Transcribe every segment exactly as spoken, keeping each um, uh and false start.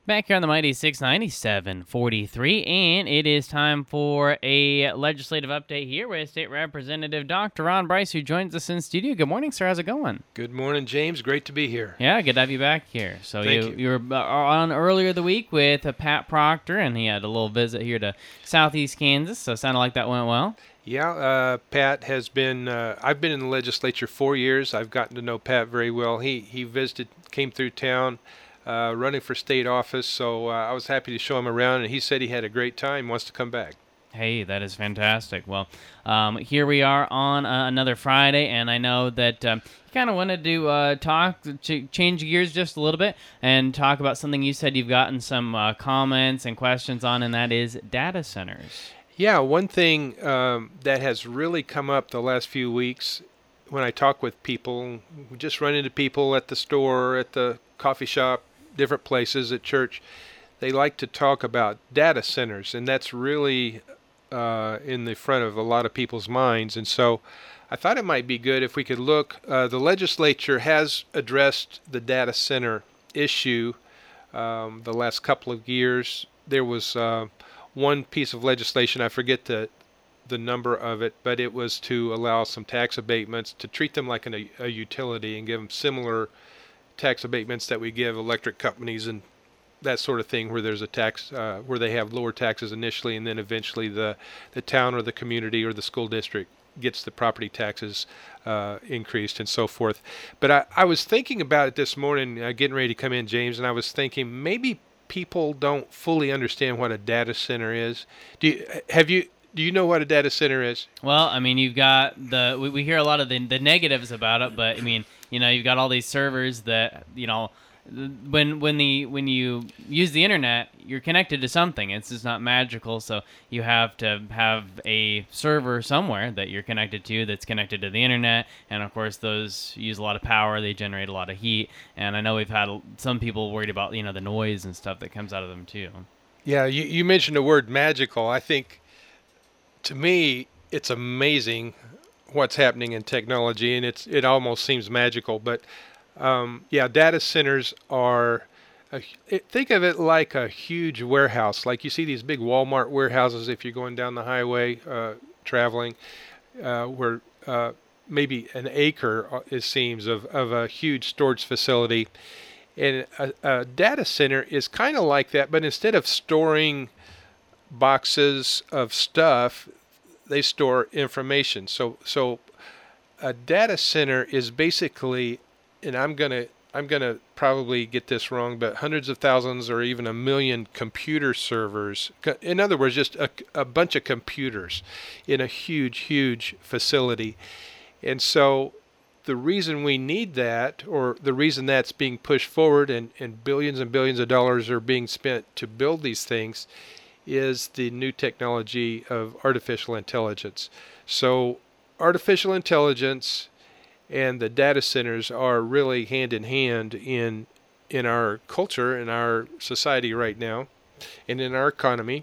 Back here on the mighty six ninety-seven forty-three, and it is time for a legislative update here with State Representative Doctor Ron Bryce, who joins us in studio. Good morning, sir. How's it going? Good morning, James. Great to be here. Yeah, good to have you back here. So Thank you, you. you were uh, on earlier the week with uh, Pat Proctor, and he had a little visit here to Southeast Kansas, so it sounded like that went well. Yeah, uh, Pat has been, uh, I've been in the legislature four years. I've gotten to know Pat very well. He, he visited, came through town. Uh, running for state office, so uh, I was happy to show him around, and he said he had a great time, wants to come back. Hey, that is fantastic. Well, um, here we are on uh, another Friday, and I know that um, you kind of wanted to uh, talk, ch- change gears just a little bit, and talk about something you said you've gotten some uh, comments and questions on, and that is data centers. Yeah, one thing um, that has really come up the last few weeks when I talk with people, we just run into people at the store, at the coffee shop, different places, at church, they like to talk about data centers, and that's really uh, in the front of a lot of people's minds. And so I thought it might be good if we could look. Uh, the legislature has addressed the data center issue um, the last couple of years. There was uh, one piece of legislation, I forget the the number of it, but it was to allow some tax abatements, to treat them like an, a, a utility and give them similar tax abatements that we give electric companies and that sort of thing, where there's a tax, uh, where they have lower taxes initially, and then eventually the, the town or the community or the school district gets the property taxes uh, increased and so forth. But I, I was thinking about it this morning, uh, getting ready to come in, James, and I was thinking maybe people don't fully understand what a data center is. Do you, have you? Do you know what a data center is? Well, I mean, you've got the we, we hear a lot of the the negatives about it, but I mean, you know, you've got all these servers that, you know, when when the when you use the internet, you're connected to something. It's just not magical, so you have to have a server somewhere that you're connected to that's connected to the internet, and of course those use a lot of power. They generate a lot of heat, and I know we've had some people worried about, you know, the noise and stuff that comes out of them too. Yeah, you, you mentioned the word magical. I think, to me, it's amazing what's happening in technology, and it's it almost seems magical. But um, yeah, data centers are, a, it, think of it like a huge warehouse. Like you see these big Walmart warehouses if you're going down the highway uh, traveling, uh, where uh, maybe an acre, it seems, of, of a huge storage facility. And a, a data center is kind of like that, but instead of storing boxes of stuff, they store information. So so a data center is basically, and I'm gonna I'm gonna probably get this wrong, but hundreds of thousands or even a million computer servers. In other words, just a, a bunch of computers in a huge, huge facility. And so the reason we need that, or the reason that's being pushed forward, and, and billions and billions of dollars are being spent to build these things, is the new technology of artificial intelligence. So artificial intelligence and the data centers are really hand in hand in in our culture, in our society right now, and in our economy.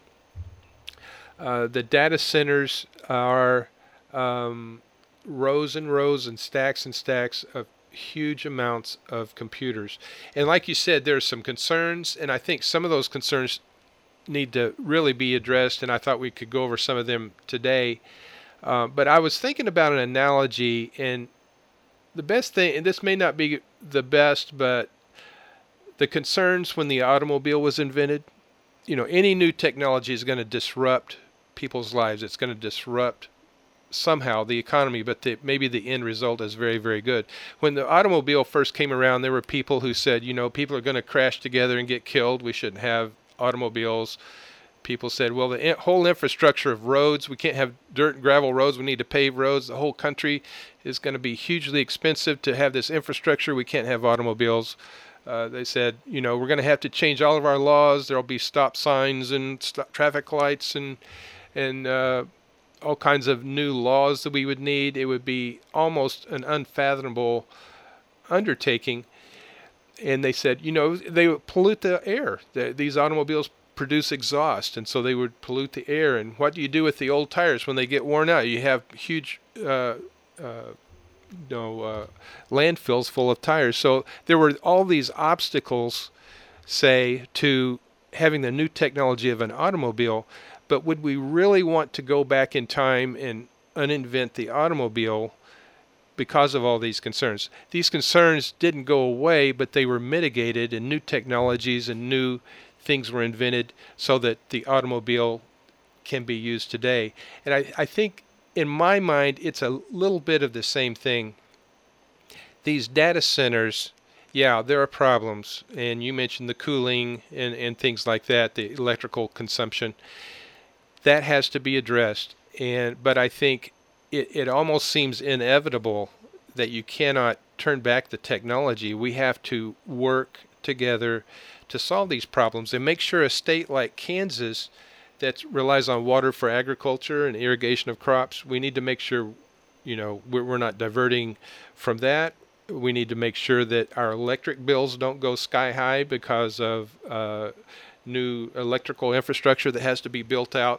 Uh, the data centers are um, rows and rows and stacks and stacks of huge amounts of computers. And like you said, there's some concerns, and I think some of those concerns need to really be addressed, and I thought we could go over some of them today. Uh, but I was thinking about an analogy, and the best thing, and this may not be the best, but the concerns when the automobile was invented, you know, any new technology is going to disrupt people's lives. It's going to disrupt somehow the economy, but the, maybe the end result is very, very good. When the automobile first came around, there were people who said, you know, people are going to crash together and get killed. We shouldn't have automobiles. People said, well, the in- whole infrastructure of roads, we can't have dirt and gravel roads, we need to pave roads. The whole country is going to be hugely expensive to have this infrastructure. We can't have automobiles. Uh, they said, you know, we're going to have to change all of our laws. There'll be stop signs and st- traffic lights and and uh, all kinds of new laws that we would need. It would be almost an unfathomable undertaking. And they said, you know, they would pollute the air. The, these automobiles produce exhaust, and so they would pollute the air. And what do you do with the old tires when they get worn out? You have huge uh, uh, you know, uh, landfills full of tires. So there were all these obstacles say, to having the new technology of an automobile, but would we really want to go back in time and uninvent the automobile because of all these concerns? These concerns didn't go away, but they were mitigated, and new technologies and new things were invented so that the automobile can be used today. And I, I think, in my mind, it's a little bit of the same thing. These data centers, yeah, there are problems, and you mentioned the cooling and, and things like that, the electrical consumption. That has to be addressed, and but I think it, it almost seems inevitable that you cannot turn back the technology. We have to work together to solve these problems and make sure a state like Kansas that relies on water for agriculture and irrigation of crops, we need to make sure, you know, we're, we're not diverting from that. We need to make sure that our electric bills don't go sky high because of uh, new electrical infrastructure that has to be built out.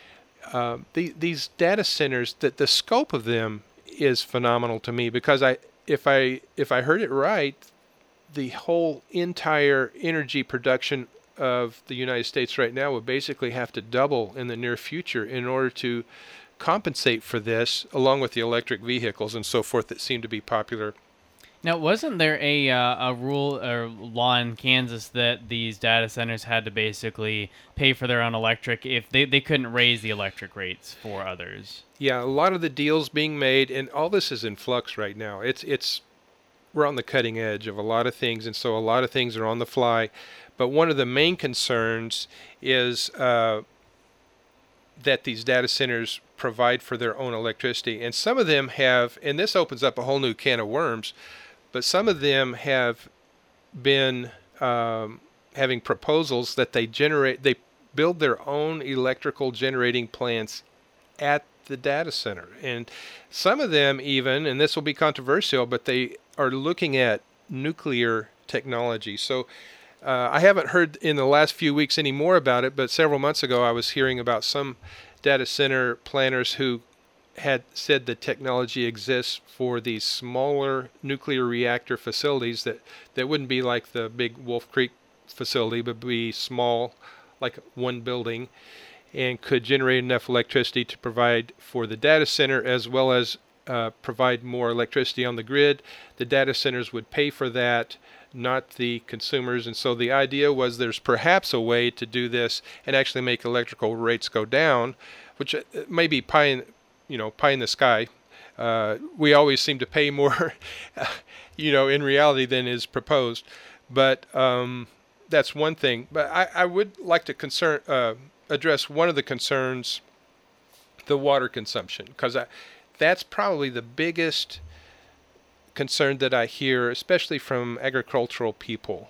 Uh, the, these data centers, that the scope of them is phenomenal to me, because I, if I, if I heard it right, the whole entire energy production of the United States right now would basically have to double in the near future in order to compensate for this, along with the electric vehicles and so forth that seem to be popular. Now, wasn't there a uh, a rule or law in Kansas that these data centers had to basically pay for their own electric if they, they couldn't raise the electric rates for others? Yeah, a lot of the deals being made, and all this is in flux right now. It's it's we're on the cutting edge of a lot of things, and so a lot of things are on the fly. But one of the main concerns is uh, that these data centers provide for their own electricity. And some of them have, and this opens up a whole new can of worms, but some of them have been um, having proposals that they generate, they build their own electrical generating plants at the data center. And some of them even, and this will be controversial, but they are looking at nuclear technology. So Uh, I haven't heard in the last few weeks any more about it, but several months ago I was hearing about some data center planners who had said the technology exists for these smaller nuclear reactor facilities that, that wouldn't be like the big Wolf Creek facility, but be small, like one building, and could generate enough electricity to provide for the data center as well as uh, provide more electricity on the grid. The data centers would pay for that, not the consumers. And so the idea was there's perhaps a way to do this and actually make electrical rates go down, which may be pie in, you know, pie in the sky. Uh, we always seem to pay more, you know, in reality than is proposed. But um, that's one thing. But I, I would like to concern uh, address one of the concerns, the water consumption, because that's probably the biggest concern that I hear, especially from agricultural people.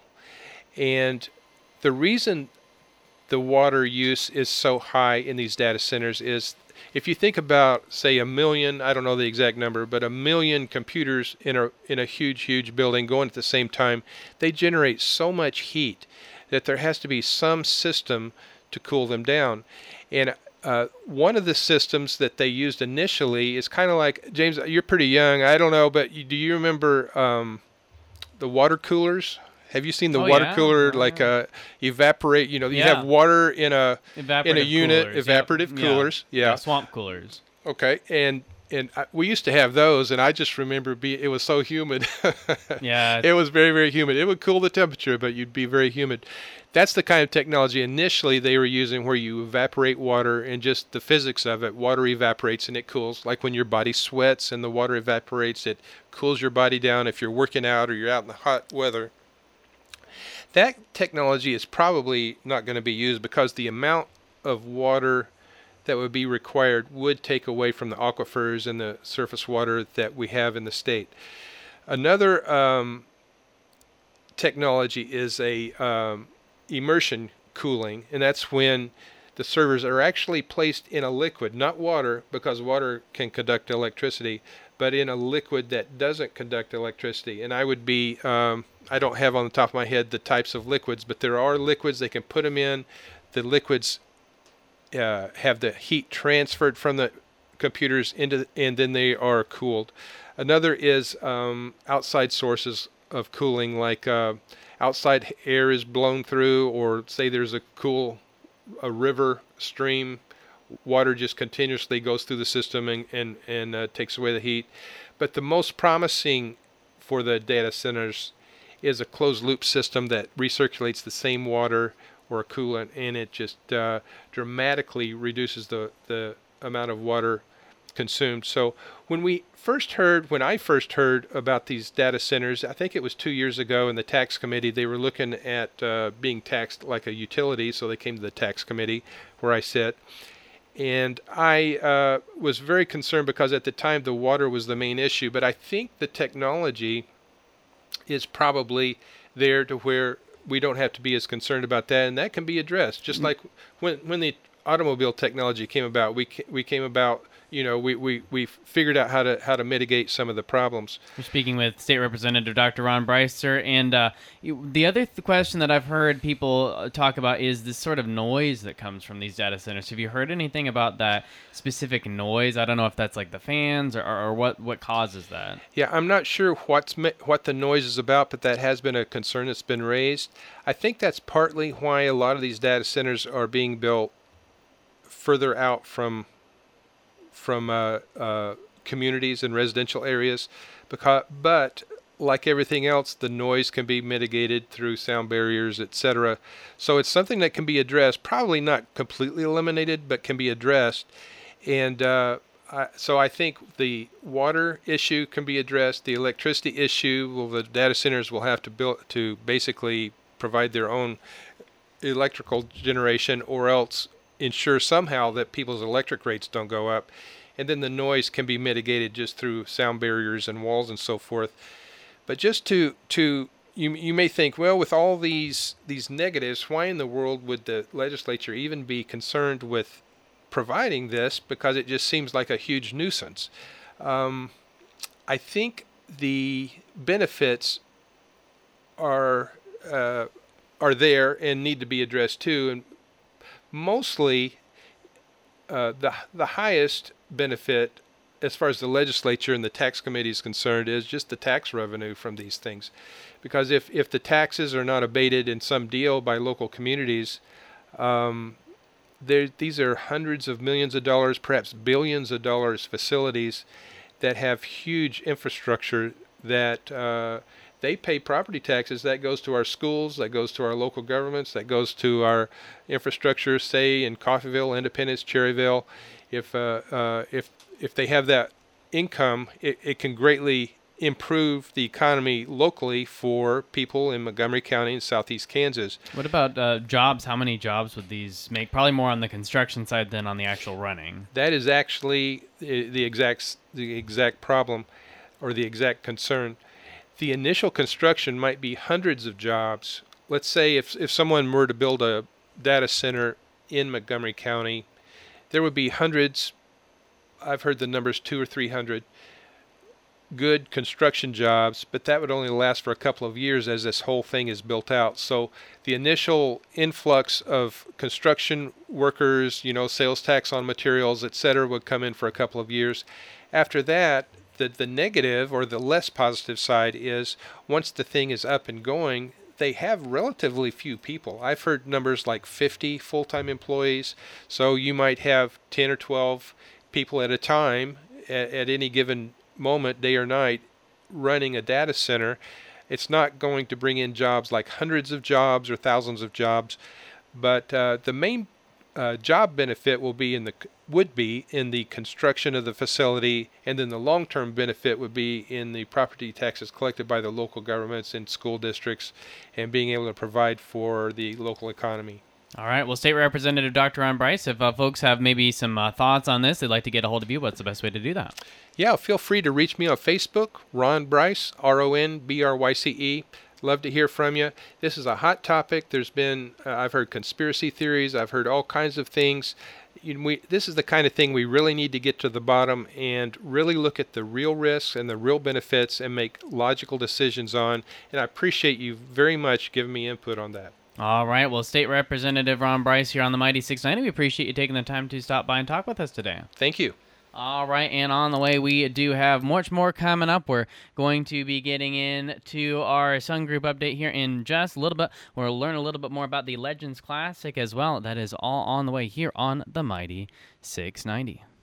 And the reason the water use is so high in these data centers is, if you think about, say, a million, I don't know the exact number, but a million computers in a in a huge, huge building going at the same time, they generate so much heat that there has to be some system to cool them down. And Uh, one of the systems that they used initially is kind of like, James, you're pretty young, I don't know, but you, do you remember um, the water coolers? Have you seen the oh, water yeah? cooler, oh, like yeah. uh, evaporate, you know, you Yeah. have water in a in a unit, coolers. evaporative Yep. coolers. Yeah. Yeah. yeah, swamp coolers. Okay, and and I, we used to have those, and I just remember be it was so humid. Yeah. It was very, very humid. It would cool the temperature, but you'd be very humid. That's the kind of technology initially they were using, where you evaporate water, and just the physics of it, water evaporates and it cools. Like when your body sweats and the water evaporates, it cools your body down if you're working out or you're out in the hot weather. That technology is probably not going to be used because the amount of water that would be required would take away from the aquifers and the surface water that we have in the state. Another um, technology is a um, immersion cooling, and that's when the servers are actually placed in a liquid, not water, because water can conduct electricity, but in a liquid that doesn't conduct electricity. And I would be, um, I don't have on the top of my head the types of liquids, but there are liquids they can put them in. The liquids uh, have the heat transferred from the computers into, the, and then they are cooled. Another is um, outside sources of cooling, like uh, outside air is blown through, or say there's a cool a river stream, water just continuously goes through the system and and, and uh, takes away the heat. But the most promising for the data centers is a closed loop system that recirculates the same water or a coolant, and it just uh, dramatically reduces the, the amount of water consumed. So when we first heard, when I first heard about these data centers, I think it was two years ago in the tax committee, they were looking at uh, being taxed like a utility, so they came to the tax committee where I sit. And I uh, was very concerned because at the time the water was the main issue, but I think the technology is probably there to where we don't have to be as concerned about that, and that can be addressed. Just like when when the automobile technology came about, we ca- we came about, you know, we, we, we figured out how to how to mitigate some of the problems. We're speaking with State Representative Doctor Ron Brice, sir. And uh, you- the other th- question that I've heard people uh, talk about is this sort of noise that comes from these data centers. Have you heard anything about that specific noise? I don't know if that's like the fans or, or, or what, what causes that. Yeah, I'm not sure what's me- what the noise is about, but that has been a concern that's been raised. I think that's partly why a lot of these data centers are being built further out from from uh, uh, communities and residential areas, because but like everything else, the noise can be mitigated through sound barriers, et cetera. So it's something that can be addressed, probably not completely eliminated, but can be addressed. And uh, I, so I think the water issue can be addressed. The electricity issue, well, the data centers will have to build to basically provide their own electrical generation, or else ensure somehow that people's electric rates don't go up. And then the noise can be mitigated just through sound barriers and walls and so forth. But just to to you you may think, well, with all these these negatives, why in the world would the legislature even be concerned with providing this? Because it just seems like a huge nuisance. Um, I think the benefits are uh, are there and need to be addressed too. And mostly, uh, the the highest benefit, as far as the legislature and the tax committee is concerned, is just the tax revenue from these things. Because if, if the taxes are not abated in some deal by local communities, um, there these are hundreds of millions of dollars, perhaps billions of dollars facilities that have huge infrastructure that uh, they pay property taxes. That goes to our schools, that goes to our local governments, that goes to our infrastructure, say in Coffeyville, Independence, Cherryville. If uh, uh, if if they have that income, it, it can greatly improve the economy locally for people in Montgomery County and southeast Kansas. What about uh, jobs? How many jobs would these make? Probably more on the construction side than on the actual running. That is actually the the exact the exact problem, or the exact concern. The initial construction might be hundreds of jobs. Let's say if if someone were to build a data center in Montgomery County, there would be hundreds, I've heard the numbers two or three hundred, good construction jobs, but that would only last for a couple of years as this whole thing is built out. So the initial influx of construction workers, you know, sales tax on materials, et cetera, would come in for a couple of years. After that, the, the negative or the less positive side is once the thing is up and going, they have relatively few people. I've heard numbers like fifty full-time employees, so you might have ten or twelve people at a time at, at any given moment, day or night, running a data center. It's not going to bring in jobs like hundreds of jobs or thousands of jobs, but uh, the main uh, job benefit will be in the would be in the construction of the facility, and then the long-term benefit would be in the property taxes collected by the local governments and school districts, and being able to provide for the local economy. All right. Well, State Representative Doctor Ron Brice, if uh, folks have maybe some uh, thoughts on this, they'd like to get a hold of you, what's the best way to do that? Yeah, feel free to reach me on Facebook, Ron Brice, R O N B R Y C E. Love to hear from you. This is a hot topic. There's been, uh, I've heard conspiracy theories. I've heard all kinds of things. You know, we, this is the kind of thing we really need to get to the bottom and really look at the real risks and the real benefits and make logical decisions on. And I appreciate you very much giving me input on that. All right. Well, State Representative Ron Brice here on the Mighty six ninety. We appreciate you taking the time to stop by and talk with us today. Thank you. All right, and on the way, we do have much more coming up. We're going to be getting into our Sun Group update here in just a little bit. We'll learn a little bit more about the Legends Classic as well. That is all on the way here on the Mighty six ninety.